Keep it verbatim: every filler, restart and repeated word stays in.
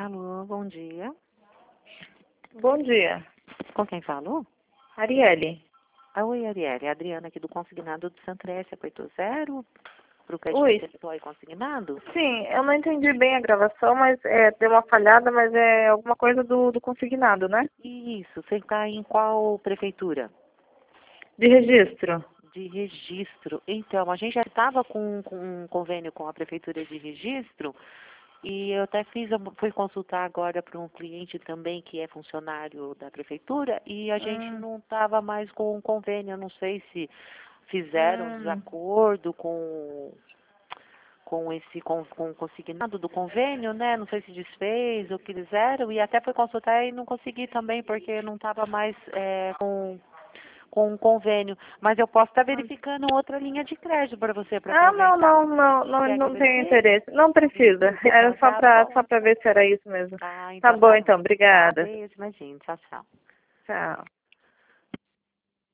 Alô, bom dia. Bom dia. Com quem falou? Arielle. Ah, oi, Arielle. Adriana aqui do Consignado do Santresse, apertou zero para o crédito Oi. percentual e consignado? Sim, eu não entendi bem a gravação, mas é, deu uma falhada, mas é alguma coisa do, do consignado, né? Isso, você está em qual prefeitura? De registro. De registro. Então, a gente já estava com, com um convênio com a prefeitura de registro e eu até fiz, eu fui consultar agora para um cliente também que é funcionário da prefeitura e a gente Hum, não estava mais com um convênio. Eu não sei se fizeram um hum. desacordo com com esse com, com o consignado do convênio, né? Não sei se desfez o que fizeram e até fui consultar e não consegui também porque não estava mais é, com com um convênio, mas eu posso estar verificando outra linha de crédito para você para Ah, não, aproveitar. não, não, não, Quer que eu não tenho verifique? interesse. Não precisa. Era Então só tá pra, bom. só pra ver se era isso mesmo. Ah, Tá então bom, tá bom. então. Tá, Obrigada. beijo, imagina. Tchau, tchau. Tchau.